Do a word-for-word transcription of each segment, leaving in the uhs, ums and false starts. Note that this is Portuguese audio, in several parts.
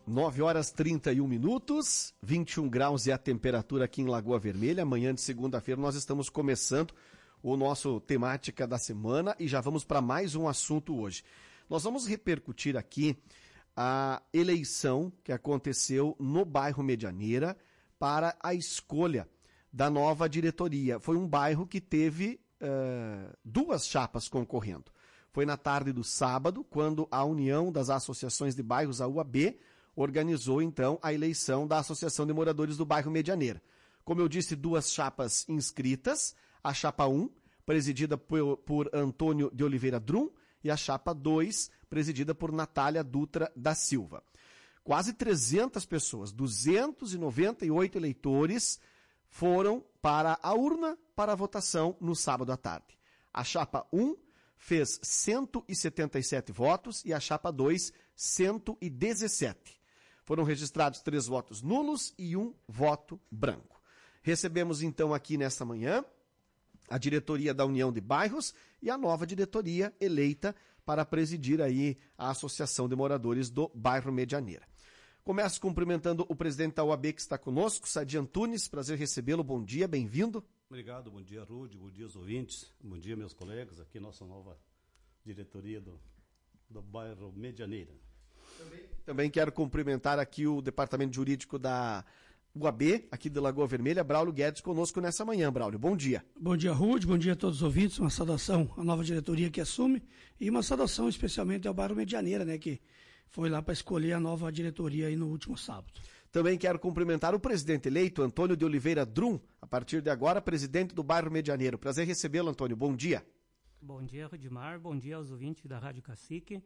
nove horas e trinta e um minutos, vinte e um graus é a temperatura aqui em Lagoa Vermelha. Amanhã de segunda-feira nós estamos começando o nosso temática da semana e já vamos para mais um assunto hoje. Nós vamos repercutir aqui a eleição que aconteceu no bairro Medianeira para a escolha da nova diretoria. Foi um bairro que teve uh, duas chapas concorrendo. Foi na tarde do sábado, quando a União das Associações de Bairros, a U A B, organizou, então, a eleição da Associação de Moradores do Bairro Medianeira. Como eu disse, duas chapas inscritas, a chapa um, presidida por, por Antônio de Oliveira Drum, e a chapa dois, presidida por Natália Dutra da Silva. Quase trezentas pessoas, duzentos e noventa e oito eleitores, foram para a urna para a votação no sábado à tarde. A chapa um fez cento e setenta e sete votos e a chapa dois, cento e dezessete. Foram registrados três votos nulos e um voto branco. Recebemos então aqui nesta manhã a diretoria da União de Bairros e a nova diretoria eleita para presidir aí a Associação de Moradores do Bairro Medianeira. Começo cumprimentando o presidente da U A B que está conosco, Sadi Antunes, prazer recebê-lo, bom dia, bem-vindo. Obrigado, bom dia, Rude, bom dia aos ouvintes, bom dia, meus colegas, aqui nossa nova diretoria do, do Bairro Medianeira. Também, também quero cumprimentar aqui o departamento jurídico da U A B, aqui de Lagoa Vermelha, Braulio Guedes, conosco nessa manhã. Braulio, bom dia. Bom dia, Rude, bom dia a todos os ouvintes, uma saudação à nova diretoria que assume e uma saudação especialmente ao Bairro Medianeira, né, que foi lá para escolher a nova diretoria aí no último sábado. Também quero cumprimentar o presidente eleito, Antônio de Oliveira Drum, a partir de agora, presidente do Bairro Medianeiro. Prazer recebê-lo, Antônio, bom dia. Bom dia, Rudimar, bom dia aos ouvintes da Rádio Cacique.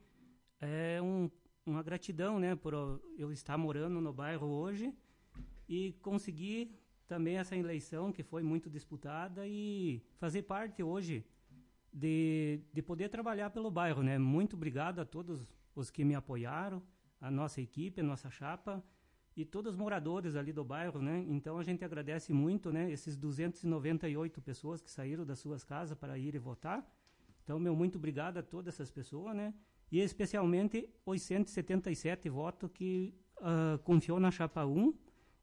É um, uma gratidão, né, por eu estar morando no bairro hoje e conseguir também essa eleição que foi muito disputada e fazer parte hoje de, de poder trabalhar pelo bairro, né? Muito obrigado a todos os que me apoiaram, a nossa equipe, a nossa chapa e todos os moradores ali do bairro, né? Então a gente agradece muito, né, esses duzentas e noventa e oito pessoas que saíram das suas casas para ir votar. Então, meu muito obrigado a todas essas pessoas, né? E especialmente os cento e setenta e sete votos que uh, confiou na chapa um.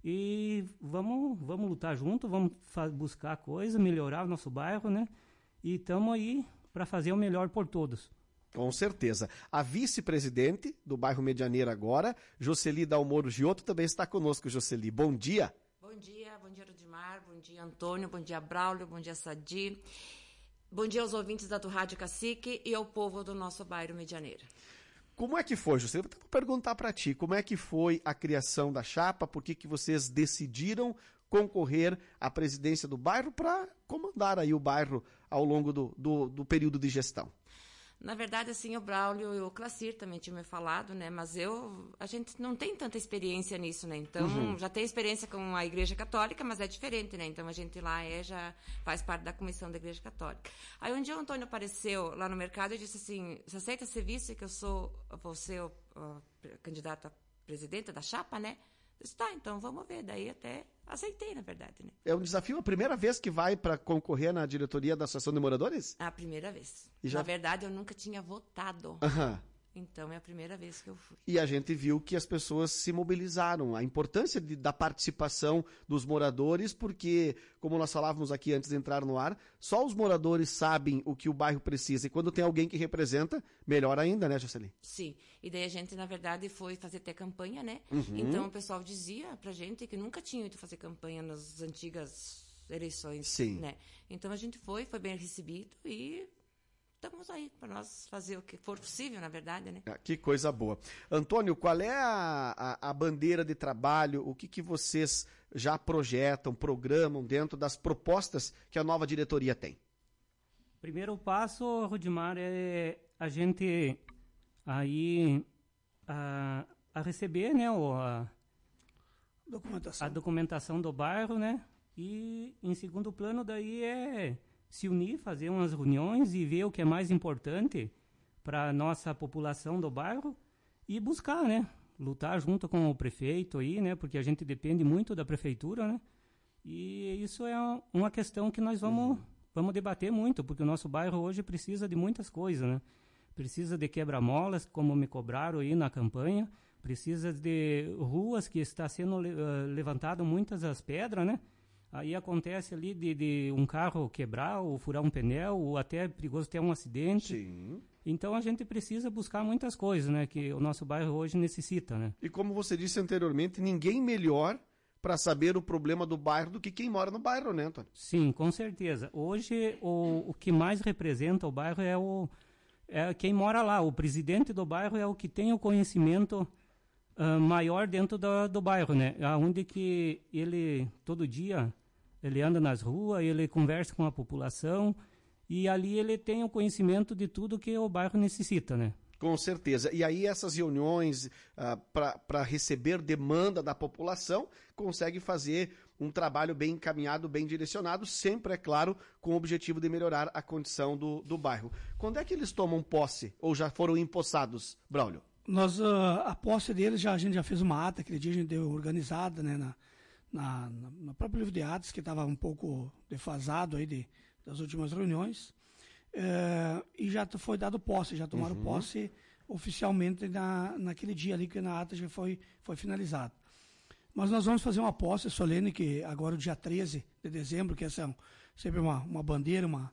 E vamos, vamos lutar junto, vamos buscar coisa, melhorar o nosso bairro, né? E estamos aí para fazer o melhor por todos. Com certeza. A vice-presidente do bairro Medianeira agora, Jocely Dalmoro Giotto, também está conosco, Jocely. Bom dia. Bom dia, bom dia, Rudimar, bom dia, Antônio, bom dia, Braulio, bom dia, Sadi. Bom dia aos ouvintes da Rádio Cacique e ao povo do nosso bairro Medianeira. Como é que foi, José? Eu vou perguntar para ti, como é que foi a criação da chapa, por que que vocês decidiram concorrer à presidência do bairro para comandar aí o bairro ao longo do, do, do período de gestão? Na verdade, assim, o Braulio e o Clacir também tinham me falado, né? Mas eu, a gente não tem tanta experiência nisso, né? Então, uhum. já tem experiência com a Igreja Católica, mas é diferente, né? Então, a gente lá é, já faz parte da comissão da Igreja Católica. Aí, um dia o Antônio apareceu lá no mercado e disse assim, você aceita ser vice, que eu sou, vou ser o, o candidato a presidente da chapa, né? Eu disse, tá, então vamos ver. Daí até aceitei, na verdade, né? É um desafio, a primeira vez que vai para concorrer na diretoria da Associação de Moradores? A primeira vez. E já... Na verdade, eu nunca tinha votado. Aham. Então, é a primeira vez que eu fui. E a gente viu que as pessoas se mobilizaram, a importância de, da participação dos moradores, porque, como nós falávamos aqui antes de entrar no ar, só os moradores sabem o que o bairro precisa. E quando tem alguém que representa, melhor ainda, né, Jocely? Sim. E daí a gente, na verdade, foi fazer até campanha, né? Uhum. Então, o pessoal dizia pra gente que nunca tinha ido fazer campanha nas antigas eleições, Sim. né? Então, a gente foi, foi bem recebido e... estamos aí para nós fazer o que for possível, na verdade, né? Ah, que coisa boa. Antônio, qual é a, a, a bandeira de trabalho, o que, que vocês já projetam, programam dentro das propostas que a nova diretoria tem? Primeiro passo, Rudimar, é a gente aí a, a receber, né, o, a, documentação. a documentação do bairro, né? E em segundo plano daí é se unir, fazer umas reuniões e ver o que é mais importante para a nossa população do bairro e buscar, né? Lutar junto com o prefeito aí, né? Porque a gente depende muito da prefeitura, né? E isso é uma questão que nós vamos, vamos debater muito, porque o nosso bairro hoje precisa de muitas coisas, né? Precisa de quebra-molas, como me cobraram aí na campanha, Precisa de ruas que está sendo uh, levantado muitas as pedras, né? Aí acontece ali de, de um carro quebrar ou furar um pneu, ou até é perigoso ter um acidente. Sim. Então a gente precisa buscar muitas coisas, né? Que o nosso bairro hoje necessita, né? E como você disse anteriormente, ninguém melhor para saber o problema do bairro do que quem mora no bairro, né, Antônio? Sim, com certeza. Hoje o, o que mais representa o bairro é, o, é quem mora lá. O presidente do bairro é o que tem o conhecimento uh, maior dentro do, do bairro, né? Onde que ele, todo dia, ele anda nas ruas, ele conversa com a população e ali ele tem o conhecimento de tudo que o bairro necessita, né? Com certeza. E aí essas reuniões ah, para receber demanda da população consegue fazer um trabalho bem encaminhado, bem direcionado, sempre, é claro, com o objetivo de melhorar a condição do, do bairro. Quando é que eles tomam posse ou já foram empossados, Braulio? Nós, uh, a posse deles, já, a gente já fez uma ata, aquele dia a gente deu organizada, né, na, na, na, no próprio livro de atas, que estava um pouco defasado aí de, das últimas reuniões. É, e já foi dado posse, já tomaram uhum. posse oficialmente na, naquele dia ali que na ata já foi, foi finalizado. Mas nós vamos fazer uma posse solene, que agora o dia treze de dezembro, que essa é um, sempre uma, uma bandeira uma,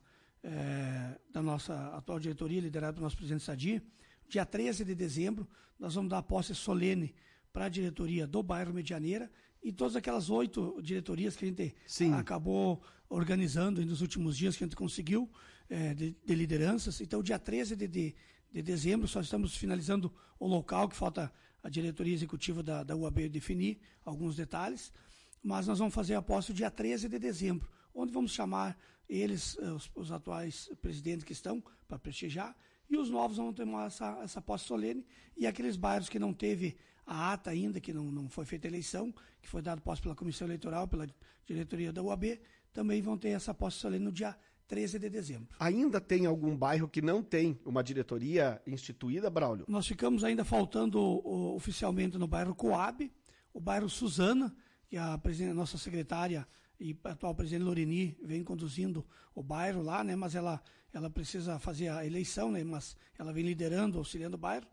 é, da nossa atual diretoria, liderada pelo nosso presidente Sadi. Dia treze de dezembro, nós vamos dar a posse solene para a diretoria do bairro Medianeira e todas aquelas oito diretorias que a gente Sim. acabou organizando nos últimos dias, que a gente conseguiu, é, de, de lideranças. Então, dia treze de, de, de dezembro, só estamos finalizando o local, que falta a diretoria executiva da, da U A B definir alguns detalhes, mas nós vamos fazer a posse dia treze de dezembro, onde vamos chamar eles, os, os atuais presidentes que estão, para prestigiar, e os novos vão ter essa, essa posse solene, e aqueles bairros que não teve a ata ainda, que não, não foi feita eleição, que foi dado posse pela Comissão Eleitoral, pela diretoria da U A B, também vão ter essa posse solene no dia treze de dezembro. Ainda tem algum bairro que não tem uma diretoria instituída, Braulio? Nós ficamos ainda faltando o, oficialmente no bairro Coab, o bairro Suzana, que a, a nossa secretária e a atual presidente Lorini vem conduzindo o bairro lá, né? Mas ela, ela precisa fazer a eleição, né? Mas ela vem liderando, auxiliando o bairro.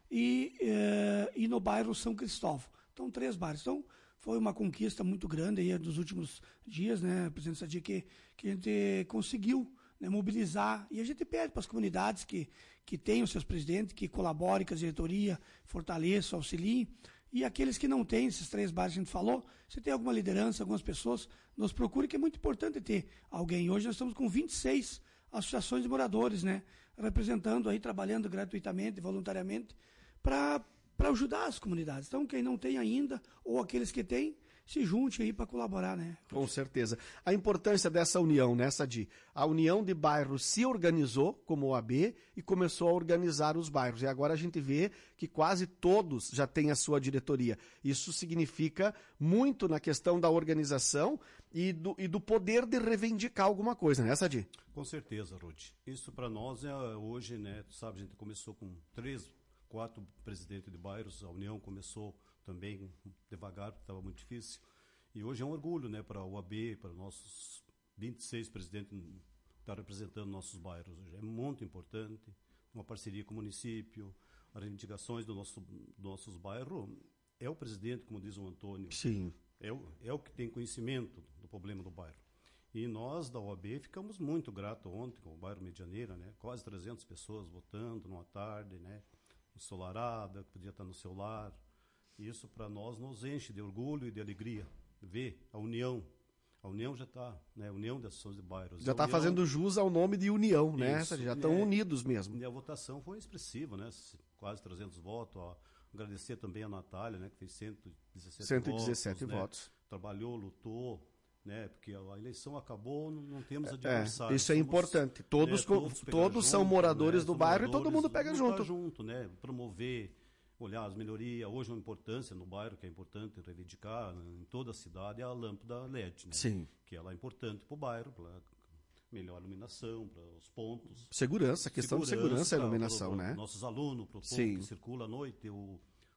E, eh, e no bairro São Cristóvão. Então, três bairros. Então, foi uma conquista muito grande aí dos últimos dias, né, presidente Sadi, que, que a gente conseguiu, né, mobilizar. E a gente pede para as comunidades que, que tenham seus presidentes, que colaborem com a diretoria, fortaleçam, auxiliem. E aqueles que não têm, esses três bairros que a gente falou, se tem alguma liderança, algumas pessoas, nos procure, que é muito importante ter alguém. Hoje nós estamos com vinte e seis associações de moradores, né, representando aí, trabalhando gratuitamente, voluntariamente, para para ajudar as comunidades. Então, quem não tem ainda, ou aqueles que têm, se junte aí para colaborar, né? Com certeza. A importância dessa união, né, Sadi? A União de Bairros se organizou como O A B e começou a organizar os bairros. E agora a gente vê que quase todos já têm a sua diretoria. Isso significa muito na questão da organização e do, e do poder de reivindicar alguma coisa, né, Sadi? Com certeza, Rudy. Isso para nós é hoje, né? Tu sabe, a gente começou com três quatro presidentes de bairros, a União começou também devagar, porque estava muito difícil, e hoje é um orgulho, né, para a U A B, para nossos vinte e seis presidentes estar representando nossos bairros. É muito importante, uma parceria com o município, as reivindicações do nosso, dos nossos bairros, é o presidente, como diz o Antônio, Sim. É, o, é o que tem conhecimento do problema do bairro. E nós, da U A B, ficamos muito gratos ontem com o bairro Medianeira, né, quase trezentas pessoas votando numa tarde, né, ensolarada, que podia estar no seu lar. Isso para nós nos enche de orgulho e de alegria. Ver a união. A união já está, né? A união das associações de bairros. Já está união... fazendo jus ao nome de união, né? Isso, já estão é, unidos mesmo. E a votação foi expressiva, né? Quase trezentos votos. Ó. Agradecer também a Natália, né? Que fez cento e dezessete, cento e dezessete votos. votos. Né? Trabalhou, lutou. Né? Porque a eleição acabou, não temos adversário. É, isso é Somos, importante. Todos, né, todos, todos junto, são moradores né, do bairro e todo mundo pega junto. junto, né? Promover, olhar as melhorias. Hoje uma importância no bairro, que é importante reivindicar em toda a cidade, é a lâmpada L E D, né? Sim. Que ela é importante para o bairro, para melhor iluminação, para os pontos. Segurança, questão segurança, de segurança e iluminação, pro, né? Pro nossos alunos, para o povo que circula à noite. O...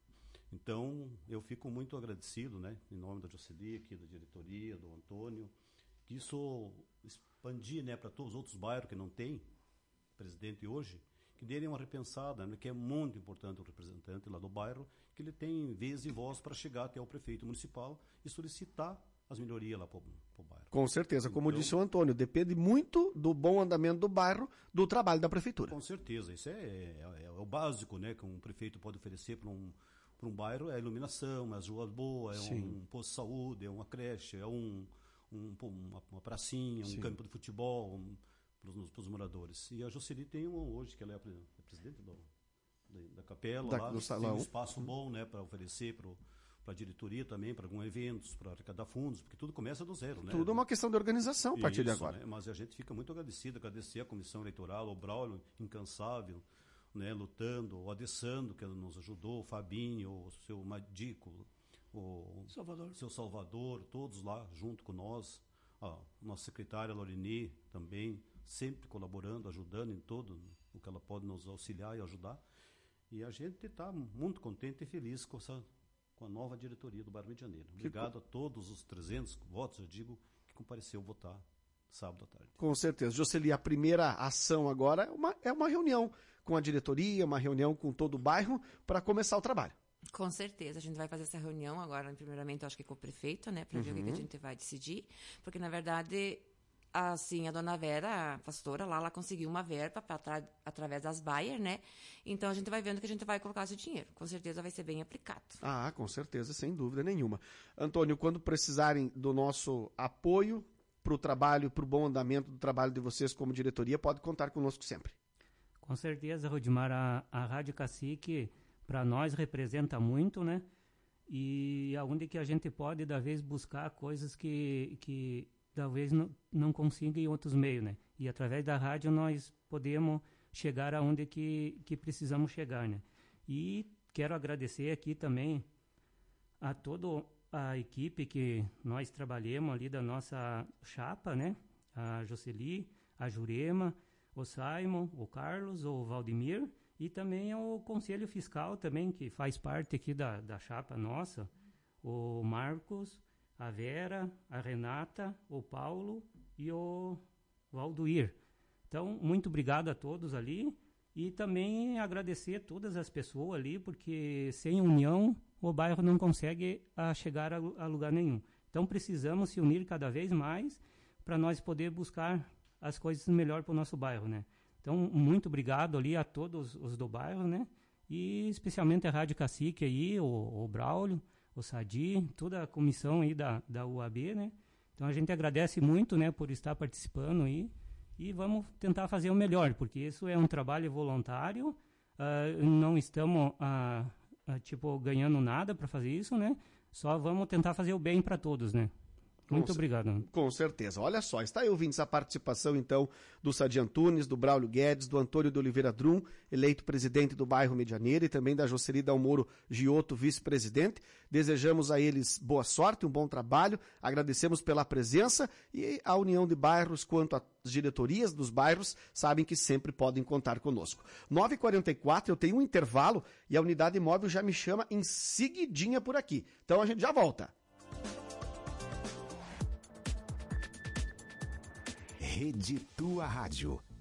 Então, eu fico muito agradecido, né? Em nome da Jocely, aqui da diretoria, do Antônio, que isso expandir, né, para todos os outros bairros que não tem presidente hoje, que dêem uma repensada, né, que é muito importante o representante lá do bairro, que ele tem vez e voz para chegar até o prefeito municipal e solicitar as melhorias lá para o bairro. Com certeza, como então, disse o Antônio, depende muito do bom andamento do bairro, do trabalho da prefeitura. Com certeza, isso é, é, é o básico, né, que um prefeito pode oferecer para um, para um bairro, é a iluminação, é as ruas boas, é um, um posto de saúde, é uma creche, é um, um, uma, uma pracinha, um Sim. campo de futebol um, para os moradores. E a Jocely tem um, hoje, que ela é a presidente do, da, da capela, da, lá, do salão. Tem um espaço bom, né, para oferecer para para a diretoria também, para alguns eventos, para arrecadar fundos, porque tudo começa do zero, né? Tudo é uma questão de organização a partir Isso, de agora. Né? Mas a gente fica muito agradecido, agradecer a comissão eleitoral, o Braulio, incansável, né, lutando, o Adessando, que nos ajudou, o Fabinho, o seu Madico, o Salvador. seu Salvador, todos lá junto com nós, a nossa secretária Laurini também, sempre colaborando, ajudando em tudo o que ela pode nos auxiliar e ajudar. E a gente está muito contente e feliz com essa com a nova diretoria do Bairro Medianeira. Obrigado que... a todos os trezentos votos, eu digo, que compareceu votar sábado à tarde. Com certeza. Jocely, a primeira ação agora é uma, é uma reunião com a diretoria, uma reunião com todo o bairro para começar o trabalho. Com certeza. A gente vai fazer essa reunião agora, primeiramente, eu acho que com o prefeito, né, para uhum. ver o que a gente vai decidir, porque, na verdade, assim, a dona Vera, a pastora lá, ela conseguiu uma verba pra, atra- através das Bayer, né? Então a gente vai vendo que a gente vai colocar esse dinheiro. Com certeza vai ser bem aplicado. Ah, com certeza, sem dúvida nenhuma. Antônio, quando precisarem do nosso apoio para o trabalho, para o bom andamento do trabalho de vocês como diretoria, pode contar conosco sempre. Com certeza, Rodimar, a, a Rádio Cacique, para nós, representa muito, né? E aonde que a gente pode, da vez, buscar coisas que... que talvez não, não consiga em outros meios, né? E através da rádio nós podemos chegar aonde que, que precisamos chegar, né? E quero agradecer aqui também a toda a equipe que nós trabalhamos ali da nossa chapa, né? A Jocely, a Jurema, o Simon, o Carlos, o Valdemir e também o Conselho Fiscal também, que faz parte aqui da, da chapa nossa, o Marcos, a Vera, a Renata, o Paulo e o Valduir. Então, muito obrigado a todos ali e também agradecer a todas as pessoas ali, porque sem união o bairro não consegue a chegar a, a lugar nenhum. Então, precisamos se unir cada vez mais para nós poder buscar as coisas melhor para o nosso bairro, né? Então, muito obrigado ali a todos os do bairro, né? E especialmente a Rádio Cacique aí, o, o Braulio, o Sadi, toda a comissão aí da, da U A B, né? Então a gente agradece muito, né, por estar participando aí e vamos tentar fazer o melhor, porque isso é um trabalho voluntário, uh, não estamos, uh, uh, tipo, ganhando nada para fazer isso, né? Só vamos tentar fazer o bem para todos, né? Muito com obrigado. Com certeza. Olha só, está aí ouvindo essa participação, então, do Sadi Antunes, do Braulio Guedes, do Antônio de Oliveira Drum, eleito presidente do bairro Medianeira, e também da Jocely Dalmoro Giotto, vice-presidente. Desejamos a eles boa sorte, um bom trabalho, agradecemos pela presença e a união de bairros quanto às diretorias dos bairros sabem que sempre podem contar conosco. nove e quarenta e quatro, eu tenho um intervalo e a unidade móvel já me chama em seguidinha por aqui. Então a gente já volta. Rede Tua Rádio.